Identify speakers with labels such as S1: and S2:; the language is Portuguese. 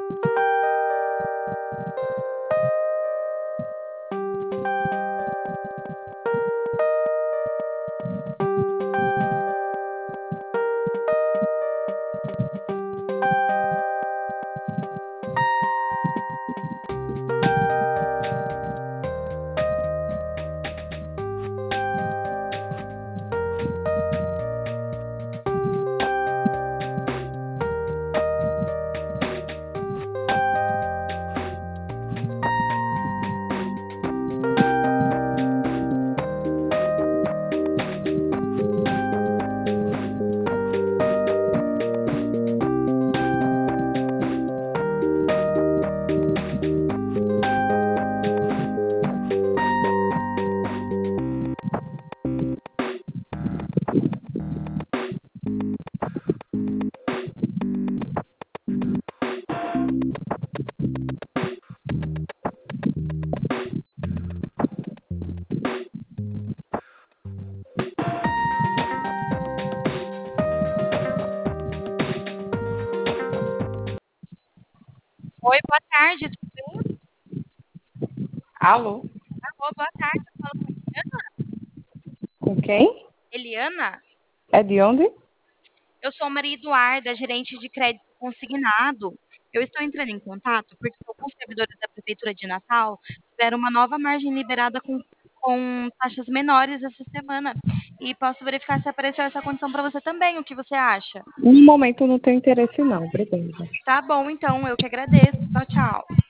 S1: Oi, boa tarde, tudo bem?
S2: Alô?
S1: Alô, boa tarde, eu falo com
S2: Com quem?
S1: Eliana.
S2: É de onde?
S1: Eu sou Maria Eduarda, gerente de crédito consignado. Eu estou entrando em contato porque alguns servidores da Prefeitura de Natal tiveram uma nova margem liberada com taxas menores essa semana. E posso verificar se apareceu essa condição para você também. O que você acha?
S2: No momento não tenho interesse não, obrigada.
S1: Tá bom, então, eu que agradeço. Tchau, tchau.